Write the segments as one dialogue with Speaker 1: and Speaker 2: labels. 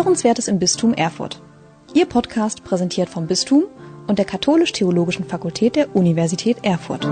Speaker 1: Hörenswertes im Bistum Erfurt. Ihr Podcast präsentiert vom Bistum und der Katholisch-Theologischen Fakultät der Universität Erfurt.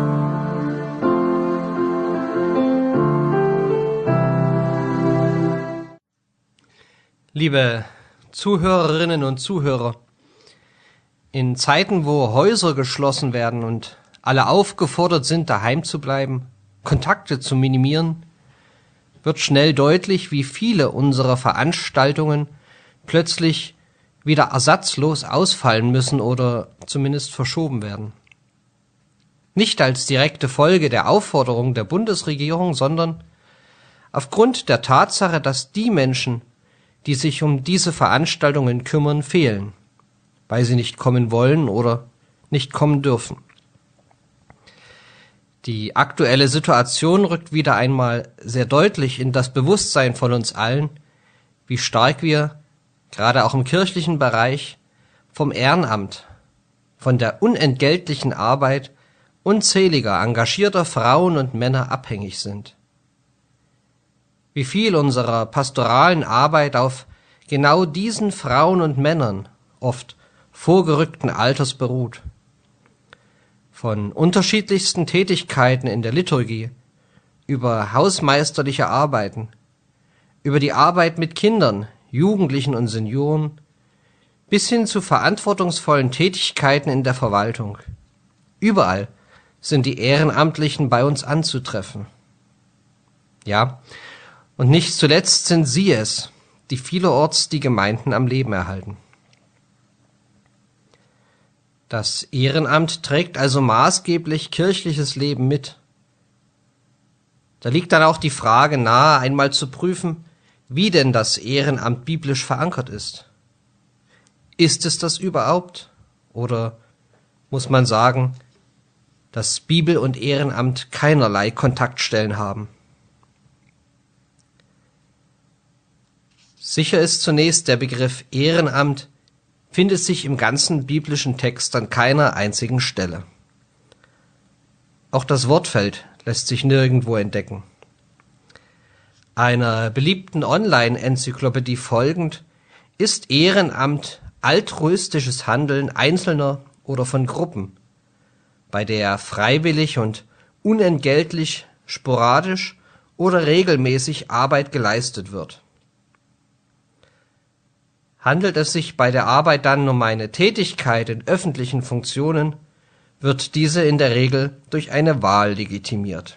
Speaker 2: Liebe Zuhörerinnen und Zuhörer, in Zeiten, wo Häuser geschlossen werden und alle aufgefordert sind, daheim zu bleiben, Kontakte zu minimieren, wird schnell deutlich, wie viele unserer Veranstaltungen plötzlich wieder ersatzlos ausfallen müssen oder zumindest verschoben werden. Nicht als direkte Folge der Aufforderung der Bundesregierung, sondern aufgrund der Tatsache, dass die Menschen, die sich um diese Veranstaltungen kümmern, fehlen, weil sie nicht kommen wollen oder nicht kommen dürfen. Die aktuelle Situation rückt wieder einmal sehr deutlich in das Bewusstsein von uns allen, wie stark wir, gerade auch im kirchlichen Bereich, vom Ehrenamt, von der unentgeltlichen Arbeit unzähliger engagierter Frauen und Männer abhängig sind. Wie viel unserer pastoralen Arbeit auf genau diesen Frauen und Männern, oft vorgerückten Alters, beruht. Von unterschiedlichsten Tätigkeiten in der Liturgie, über hausmeisterliche Arbeiten, über die Arbeit mit Kindern, Jugendlichen und Senioren, bis hin zu verantwortungsvollen Tätigkeiten in der Verwaltung. Überall sind die Ehrenamtlichen bei uns anzutreffen. Ja, und nicht zuletzt sind sie es, die vielerorts die Gemeinden am Leben erhalten. Das Ehrenamt trägt also maßgeblich kirchliches Leben mit. Da liegt dann auch die Frage nahe, einmal zu prüfen, wie denn das Ehrenamt biblisch verankert ist. Ist es das überhaupt? Oder muss man sagen, dass Bibel und Ehrenamt keinerlei Kontaktstellen haben? Sicher ist zunächst, der Begriff Ehrenamt findet sich im ganzen biblischen Text an keiner einzigen Stelle. Auch das Wortfeld lässt sich nirgendwo entdecken. Einer beliebten Online-Enzyklopädie folgend ist Ehrenamt altruistisches Handeln Einzelner oder von Gruppen, bei der freiwillig und unentgeltlich, sporadisch oder regelmäßig Arbeit geleistet wird. Handelt es sich bei der Arbeit dann um eine Tätigkeit in öffentlichen Funktionen, wird diese in der Regel durch eine Wahl legitimiert.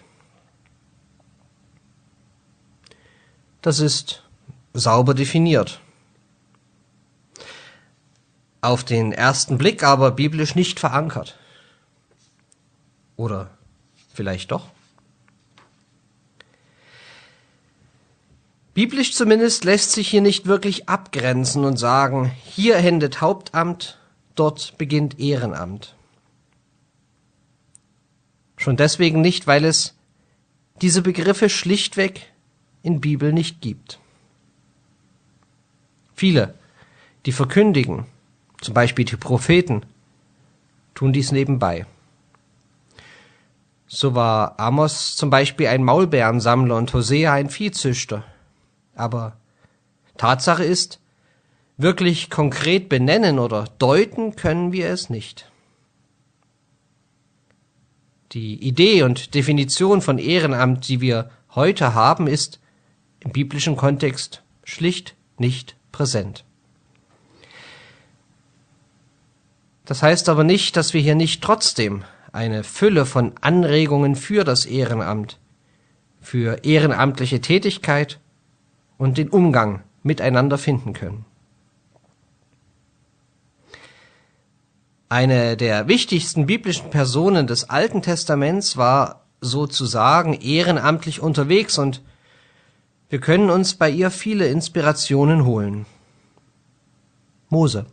Speaker 2: Das ist sauber definiert. Auf den ersten Blick aber biblisch nicht verankert. Oder vielleicht doch? Biblisch zumindest lässt sich hier nicht wirklich abgrenzen und sagen, hier endet Hauptamt, dort beginnt Ehrenamt. Schon deswegen nicht, weil es diese Begriffe schlichtweg in Bibel nicht gibt. Viele, die verkündigen, zum Beispiel die Propheten, tun dies nebenbei. So war Amos zum Beispiel ein Maulbeerensammler und Hosea ein Viehzüchter. Aber Tatsache ist, wirklich konkret benennen oder deuten können wir es nicht. Die Idee und Definition von Ehrenamt, die wir heute haben, ist im biblischen Kontext schlicht nicht präsent. Das heißt aber nicht, dass wir hier nicht trotzdem eine Fülle von Anregungen für das Ehrenamt, für ehrenamtliche Tätigkeit und den Umgang miteinander finden können. Eine der wichtigsten biblischen Personen des Alten Testaments war sozusagen ehrenamtlich unterwegs und wir können uns bei ihr viele Inspirationen holen. Mose.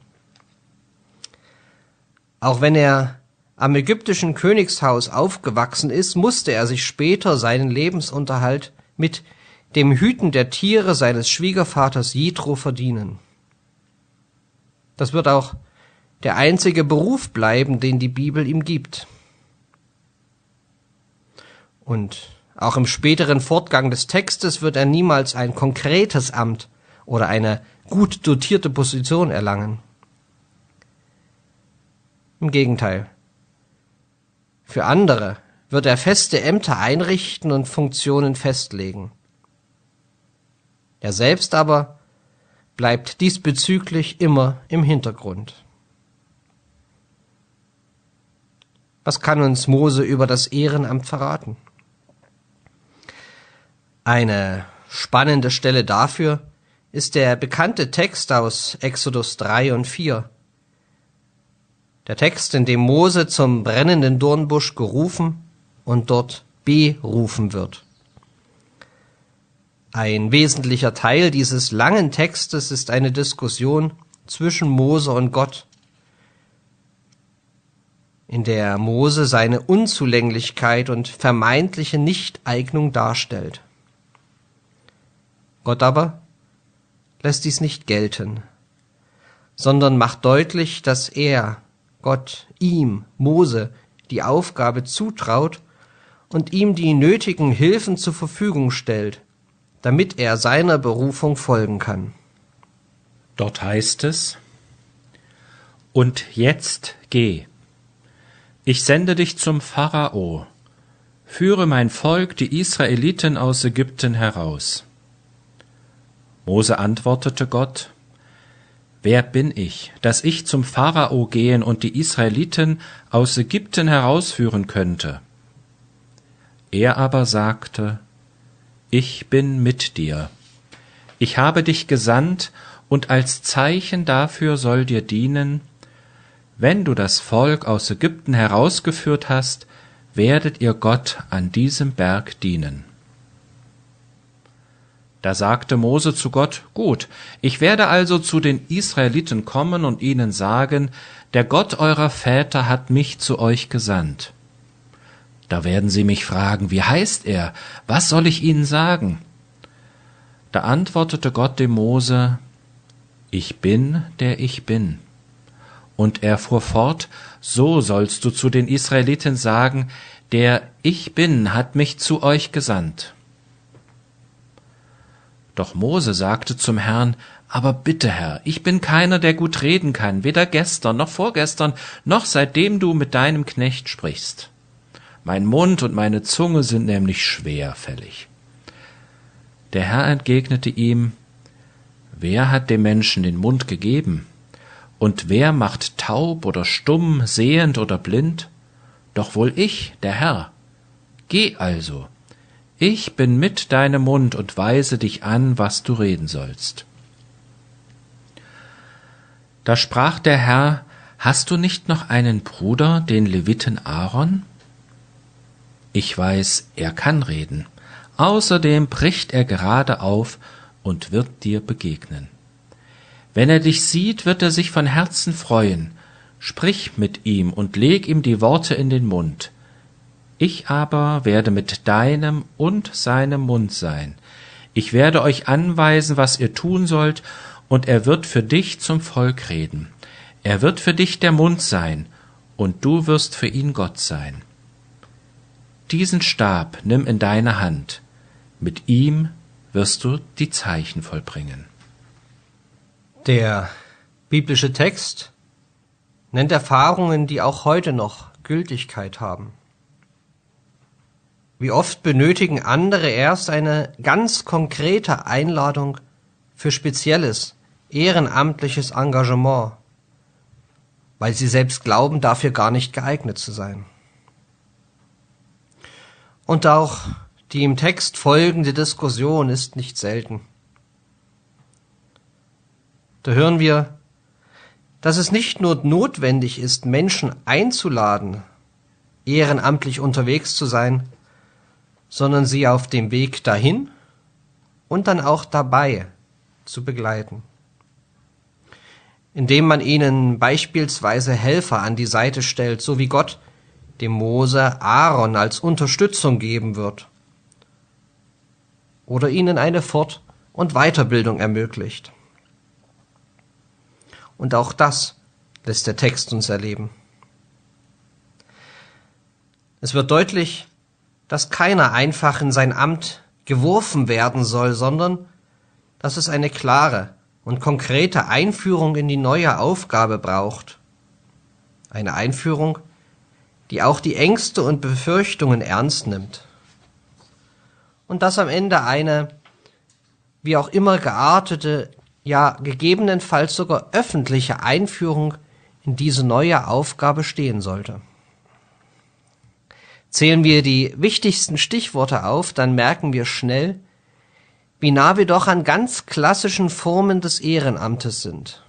Speaker 2: Auch wenn er am ägyptischen Königshaus aufgewachsen ist, musste er sich später seinen Lebensunterhalt mit dem Hüten der Tiere seines Schwiegervaters Jethro verdienen. Das wird auch der einzige Beruf bleiben, den die Bibel ihm gibt. Und auch im späteren Fortgang des Textes wird er niemals ein konkretes Amt oder eine gut dotierte Position erlangen. Im Gegenteil. Für andere wird er feste Ämter einrichten und Funktionen festlegen. Er selbst aber bleibt diesbezüglich immer im Hintergrund. Was kann uns Mose über das Ehrenamt verraten? Eine spannende Stelle dafür ist der bekannte Text aus Exodus 3 und 4. Der Text, in dem Mose zum brennenden Dornbusch gerufen und dort berufen wird. Ein wesentlicher Teil dieses langen Textes ist eine Diskussion zwischen Mose und Gott, in der Mose seine Unzulänglichkeit und vermeintliche Nichteignung darstellt. Gott aber lässt dies nicht gelten, sondern macht deutlich, dass Gott, ihm, Mose, die Aufgabe zutraut und ihm die nötigen Hilfen zur Verfügung stellt, damit er seiner Berufung folgen kann.
Speaker 3: Dort heißt es: Und jetzt geh. Ich sende dich zum Pharao. Führe mein Volk, die Israeliten, aus Ägypten heraus. Mose antwortete Gott: Wer bin ich, dass ich zum Pharao gehen und die Israeliten aus Ägypten herausführen könnte? Er aber sagte: Ich bin mit dir. Ich habe dich gesandt, und als Zeichen dafür soll dir dienen: Wenn du das Volk aus Ägypten herausgeführt hast, werdet ihr Gott an diesem Berg dienen. Da sagte Mose zu Gott: Gut, ich werde also zu den Israeliten kommen und ihnen sagen: Der Gott eurer Väter hat mich zu euch gesandt. Da werden sie mich fragen: Wie heißt er? Was soll ich ihnen sagen? Da antwortete Gott dem Mose: Ich bin, der ich bin. Und er fuhr fort: So sollst du zu den Israeliten sagen: Der Ich bin hat mich zu euch gesandt. Doch Mose sagte zum Herrn: Aber bitte, Herr, ich bin keiner, der gut reden kann, weder gestern noch vorgestern, noch seitdem du mit deinem Knecht sprichst. Mein Mund und meine Zunge sind nämlich schwerfällig. Der Herr entgegnete ihm: Wer hat dem Menschen den Mund gegeben? Und wer macht taub oder stumm, sehend oder blind? Doch wohl ich, der Herr. Geh also. Ich bin mit deinem Mund und weise dich an, was du reden sollst. Da sprach der Herr: Hast du nicht noch einen Bruder, den Leviten Aaron? Ich weiß, er kann reden. Außerdem bricht er gerade auf und wird dir begegnen. Wenn er dich sieht, wird er sich von Herzen freuen. Sprich mit ihm und leg ihm die Worte in den Mund. Ich aber werde mit deinem und seinem Mund sein. Ich werde euch anweisen, was ihr tun sollt, und er wird für dich zum Volk reden. Er wird für dich der Mund sein, und du wirst für ihn Gott sein. Diesen Stab nimm in deine Hand. Mit ihm wirst du die Zeichen vollbringen.
Speaker 2: Der biblische Text nennt Erfahrungen, die auch heute noch Gültigkeit haben. Wie oft benötigen andere erst eine ganz konkrete Einladung für spezielles, ehrenamtliches Engagement, weil sie selbst glauben, dafür gar nicht geeignet zu sein. Und auch die im Text folgende Diskussion ist nicht selten. Da hören wir, dass es nicht nur notwendig ist, Menschen einzuladen, ehrenamtlich unterwegs zu sein, sondern sie auf dem Weg dahin und dann auch dabei zu begleiten. Indem man ihnen beispielsweise Helfer an die Seite stellt, so wie Gott dem Mose Aaron als Unterstützung geben wird. Oder ihnen eine Fort- und Weiterbildung ermöglicht. Und auch das lässt der Text uns erleben. Es wird deutlich, dass keiner einfach in sein Amt geworfen werden soll, sondern dass es eine klare und konkrete Einführung in die neue Aufgabe braucht. Eine Einführung, die auch die Ängste und Befürchtungen ernst nimmt. Und dass am Ende eine, wie auch immer geartete, ja gegebenenfalls sogar öffentliche Einführung in diese neue Aufgabe stehen sollte. Zählen wir die wichtigsten Stichworte auf, dann merken wir schnell, wie nah wir doch an ganz klassischen Formen des Ehrenamtes sind.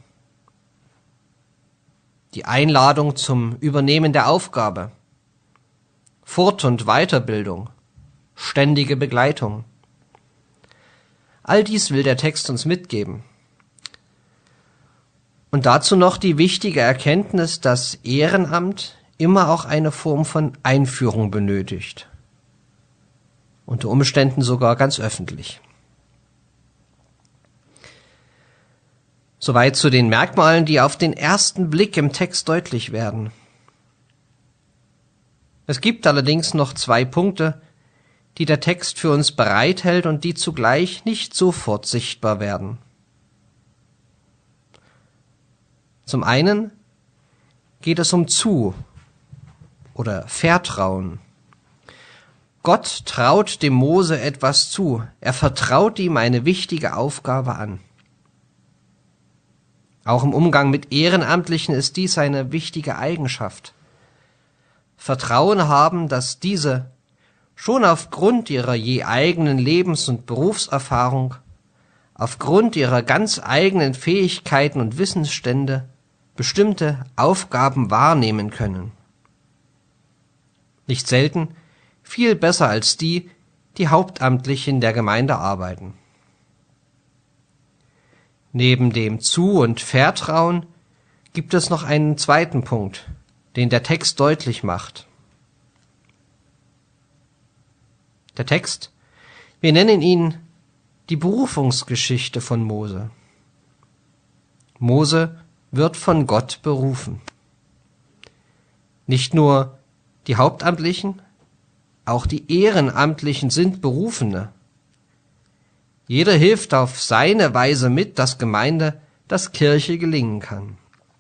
Speaker 2: Die Einladung zum Übernehmen der Aufgabe, Fort- und Weiterbildung, ständige Begleitung. All dies will der Text uns mitgeben. Und dazu noch die wichtige Erkenntnis, dass Ehrenamt immer auch eine Form von Einführung benötigt. Unter Umständen sogar ganz öffentlich. Soweit zu den Merkmalen, die auf den ersten Blick im Text deutlich werden. Es gibt allerdings noch 2 Punkte, die der Text für uns bereithält und die zugleich nicht sofort sichtbar werden. Zum einen geht es um Zu- oder Vertrauen. Gott traut dem Mose etwas zu. Er vertraut ihm eine wichtige Aufgabe an. Auch im Umgang mit Ehrenamtlichen ist dies eine wichtige Eigenschaft. Vertrauen haben, dass diese schon aufgrund ihrer je eigenen Lebens- und Berufserfahrung, aufgrund ihrer ganz eigenen Fähigkeiten und Wissensstände bestimmte Aufgaben wahrnehmen können. Nicht selten viel besser als die hauptamtlich in der Gemeinde arbeiten. Neben dem Zu- und Vertrauen gibt es noch einen zweiten Punkt, den der Text deutlich macht. Der Text, wir nennen ihn die Berufungsgeschichte von Mose. Mose wird von Gott berufen. Nicht nur die Hauptamtlichen, auch die Ehrenamtlichen sind Berufene. Jeder hilft auf seine Weise mit, dass Gemeinde, dass Kirche gelingen kann.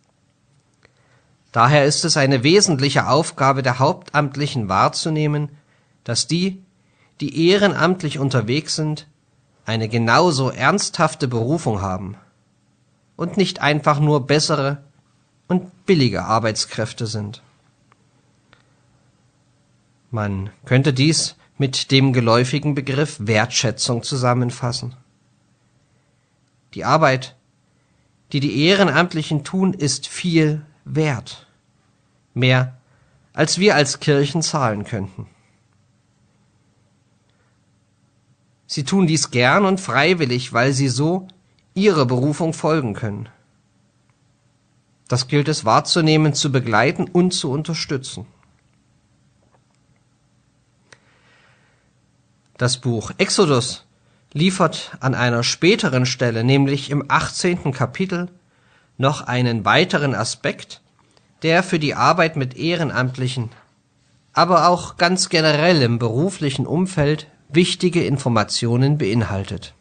Speaker 2: Daher ist es eine wesentliche Aufgabe der Hauptamtlichen wahrzunehmen, dass die ehrenamtlich unterwegs sind, eine genauso ernsthafte Berufung haben und nicht einfach nur bessere und billige Arbeitskräfte sind. Man könnte dies mit dem geläufigen Begriff Wertschätzung zusammenfassen. Die Arbeit, die die Ehrenamtlichen tun, ist viel wert. Mehr, als wir als Kirchen zahlen könnten. Sie tun dies gern und freiwillig, weil sie so ihrer Berufung folgen können. Das gilt es wahrzunehmen, zu begleiten und zu unterstützen. Das Buch Exodus liefert an einer späteren Stelle, nämlich im 18. Kapitel, noch einen weiteren Aspekt, der für die Arbeit mit Ehrenamtlichen, aber auch ganz generell im beruflichen Umfeld wichtige Informationen beinhaltet.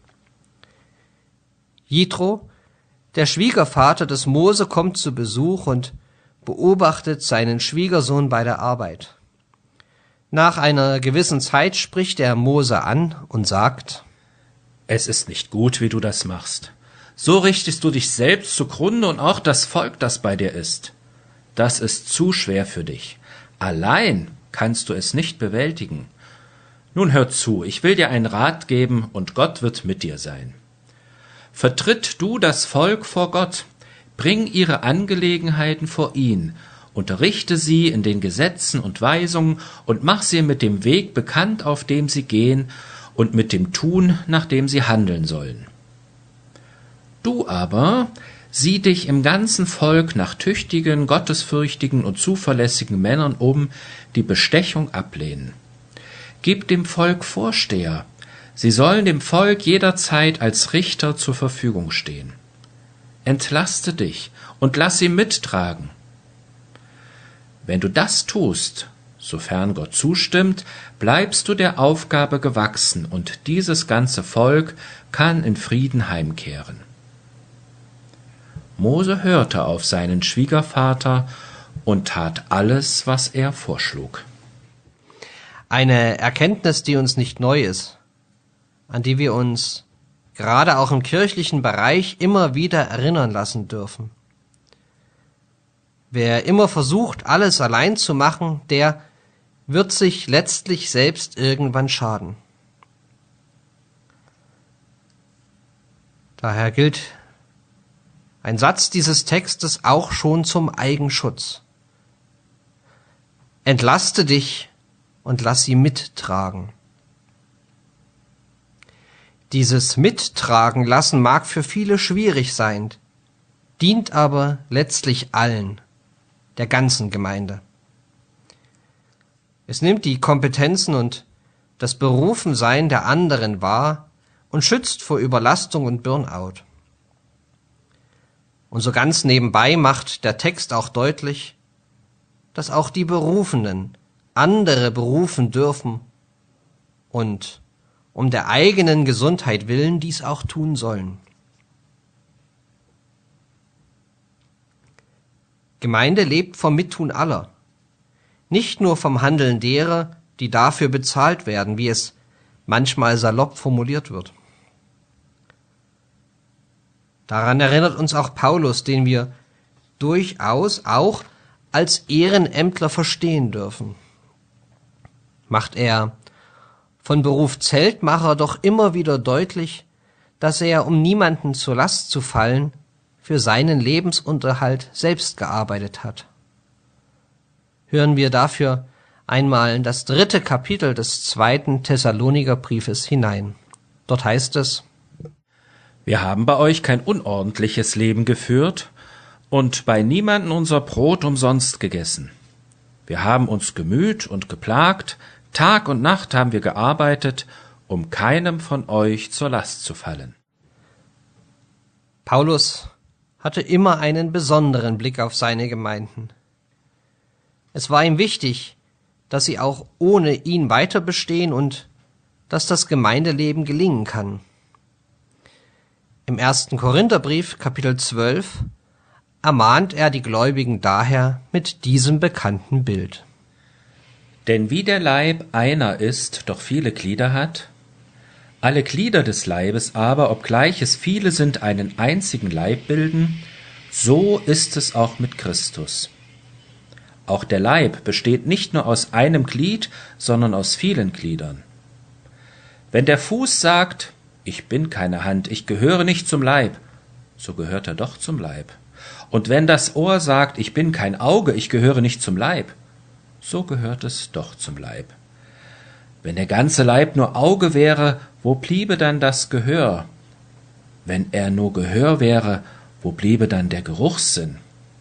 Speaker 2: Jitro, der Schwiegervater des Mose, kommt zu Besuch und beobachtet seinen Schwiegersohn bei der Arbeit. Nach einer gewissen Zeit spricht er Mose an und sagt:
Speaker 3: Es ist nicht gut, wie du das machst. So richtest du dich selbst zugrunde und auch das Volk, das bei dir ist. Das ist zu schwer für dich. Allein kannst du es nicht bewältigen. Nun hör zu, ich will dir einen Rat geben und Gott wird mit dir sein. Vertritt du das Volk vor Gott, bring ihre Angelegenheiten vor ihn, unterrichte sie in den Gesetzen und Weisungen und mach sie mit dem Weg bekannt, auf dem sie gehen, und mit dem Tun, nach dem sie handeln sollen. Du aber sieh dich im ganzen Volk nach tüchtigen, gottesfürchtigen und zuverlässigen Männern um, die Bestechung ablehnen. Gib dem Volk Vorsteher, sie sollen dem Volk jederzeit als Richter zur Verfügung stehen. Entlaste dich und lass sie mittragen. Wenn du das tust, sofern Gott zustimmt, bleibst du der Aufgabe gewachsen und dieses ganze Volk kann in Frieden heimkehren. Mose hörte auf seinen Schwiegervater und tat alles, was er vorschlug.
Speaker 2: Eine Erkenntnis, die uns nicht neu ist, an die wir uns gerade auch im kirchlichen Bereich immer wieder erinnern lassen dürfen. Wer immer versucht, alles allein zu machen, der wird sich letztlich selbst irgendwann schaden. Daher gilt ein Satz dieses Textes auch schon zum Eigenschutz. Entlaste dich und lass sie mittragen. Dieses Mittragen lassen mag für viele schwierig sein, dient aber letztlich allen, der ganzen Gemeinde. Es nimmt die Kompetenzen und das Berufensein der anderen wahr und schützt vor Überlastung und Burnout. Und so ganz nebenbei macht der Text auch deutlich, dass auch die Berufenen andere berufen dürfen und um der eigenen Gesundheit willen dies auch tun sollen. Gemeinde lebt vom Mittun aller, nicht nur vom Handeln derer, die dafür bezahlt werden, wie es manchmal salopp formuliert wird. Daran erinnert uns auch Paulus, den wir durchaus auch als Ehrenämtler verstehen dürfen. Macht er von Beruf Zeltmacher doch immer wieder deutlich, dass er, um niemanden zur Last zu fallen, für seinen Lebensunterhalt selbst gearbeitet hat. Hören wir dafür einmal in das 3. Kapitel des 2. Thessalonikerbriefes hinein. Dort heißt es:
Speaker 3: Wir haben bei euch kein unordentliches Leben geführt und bei niemanden unser Brot umsonst gegessen. Wir haben uns gemüht und geplagt, Tag und Nacht haben wir gearbeitet, um keinem von euch zur Last zu fallen.
Speaker 2: Paulus hatte immer einen besonderen Blick auf seine Gemeinden. Es war ihm wichtig, dass sie auch ohne ihn weiter bestehen und dass das Gemeindeleben gelingen kann. Im 1. Korintherbrief, Kapitel 12, ermahnt er die Gläubigen daher mit diesem bekannten Bild.
Speaker 3: Denn wie der Leib einer ist, doch viele Glieder hat, alle Glieder des Leibes aber, obgleich es viele sind, einen einzigen Leib bilden, so ist es auch mit Christus. Auch der Leib besteht nicht nur aus einem Glied, sondern aus vielen Gliedern. Wenn der Fuß sagt, ich bin keine Hand, ich gehöre nicht zum Leib, so gehört er doch zum Leib. Und wenn das Ohr sagt, ich bin kein Auge, ich gehöre nicht zum Leib, so gehört es doch zum Leib. Wenn der ganze Leib nur Auge wäre, wo bliebe dann das Gehör? Wenn er nur Gehör wäre, wo bliebe dann der Geruchssinn?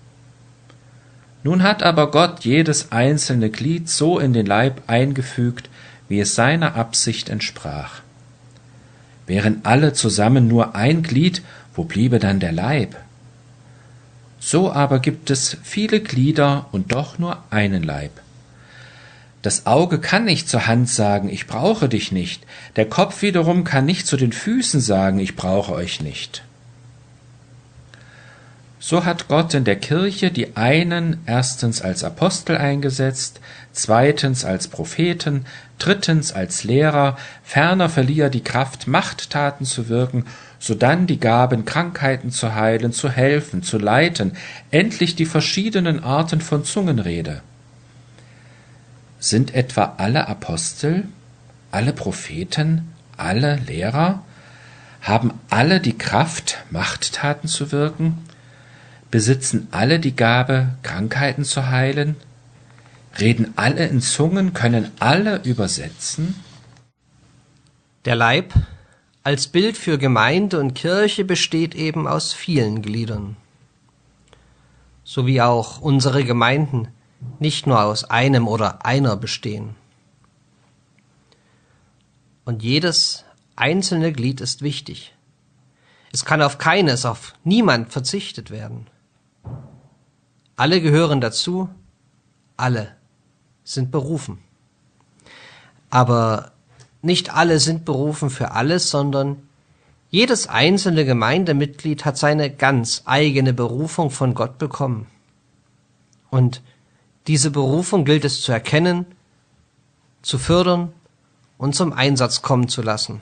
Speaker 3: Nun hat aber Gott jedes einzelne Glied so in den Leib eingefügt, wie es seiner Absicht entsprach. Wären alle zusammen nur ein Glied, wo bliebe dann der Leib? So aber gibt es viele Glieder und doch nur einen Leib. Das Auge kann nicht zur Hand sagen, ich brauche dich nicht. Der Kopf wiederum kann nicht zu den Füßen sagen, ich brauche euch nicht. So hat Gott in der Kirche die einen erstens als Apostel eingesetzt, zweitens als Propheten, drittens als Lehrer, ferner verlieh er die Kraft, Machttaten zu wirken, sodann die Gaben, Krankheiten zu heilen, zu helfen, zu leiten, endlich die verschiedenen Arten von Zungenrede. Sind etwa alle Apostel, alle Propheten, alle Lehrer? Haben alle die Kraft, Machttaten zu wirken? Besitzen alle die Gabe, Krankheiten zu heilen? Reden alle in Zungen, können alle übersetzen?
Speaker 2: Der Leib als Bild für Gemeinde und Kirche besteht eben aus vielen Gliedern. So wie auch unsere Gemeinden nicht nur aus einem oder einer bestehen. Und jedes einzelne Glied ist wichtig. Es kann auf keines, auf niemand verzichtet werden. Alle gehören dazu, alle sind berufen. Aber nicht alle sind berufen für alles, sondern Jedes einzelne Gemeindemitglied hat seine ganz eigene Berufung von Gott bekommen. Und diese Berufung gilt es zu erkennen, zu fördern und zum Einsatz kommen zu lassen.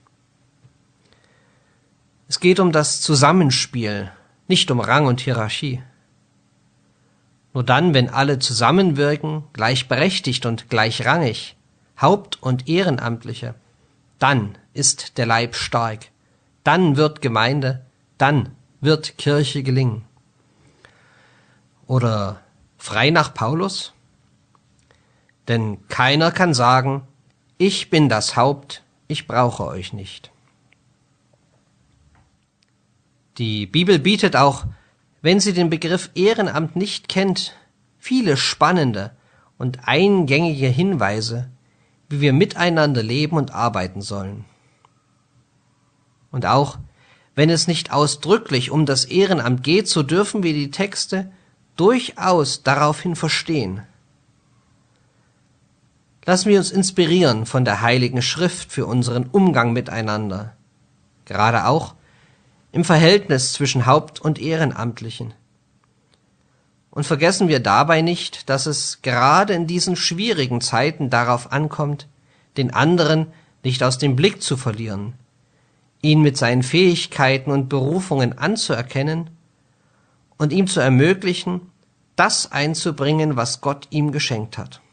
Speaker 2: Es geht um das Zusammenspiel, nicht um Rang und Hierarchie. Nur dann, wenn alle zusammenwirken, gleichberechtigt und gleichrangig, Haupt- und Ehrenamtliche, dann ist der Leib stark, dann wird Gemeinde, dann wird Kirche gelingen. Oder frei nach Paulus? Denn keiner kann sagen, ich bin das Haupt, ich brauche euch nicht. Die Bibel bietet auch, wenn sie den Begriff Ehrenamt nicht kennt, viele spannende und eingängige Hinweise, wie wir miteinander leben und arbeiten sollen. Und auch, wenn es nicht ausdrücklich um das Ehrenamt geht, so dürfen wir die Texte durchaus daraufhin verstehen. Lassen wir uns inspirieren von der Heiligen Schrift für unseren Umgang miteinander, gerade auch im Verhältnis zwischen Haupt- und Ehrenamtlichen. Und vergessen wir dabei nicht, dass es gerade in diesen schwierigen Zeiten darauf ankommt, den anderen nicht aus dem Blick zu verlieren, ihn mit seinen Fähigkeiten und Berufungen anzuerkennen und ihm zu ermöglichen, das einzubringen, was Gott ihm geschenkt hat.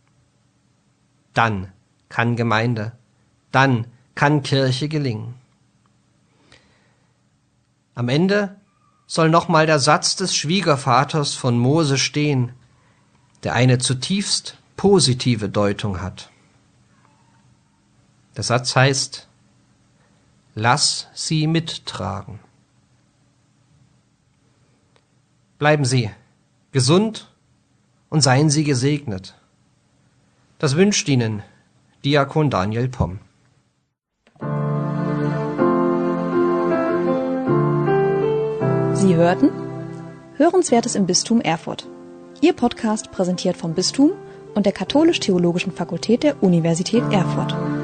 Speaker 2: Dann kann Gemeinde, dann kann Kirche gelingen. Am Ende soll nochmal der Satz des Schwiegervaters von Mose stehen, der eine zutiefst positive Deutung hat. Der Satz heißt: Lass sie mittragen. Bleiben Sie gesund und seien Sie gesegnet. Das wünscht Ihnen Diakon Daniel Pomm.
Speaker 1: Sie hörten Hörenswertes im Bistum Erfurt. Ihr Podcast präsentiert vom Bistum und der Katholisch-Theologischen Fakultät der Universität Erfurt.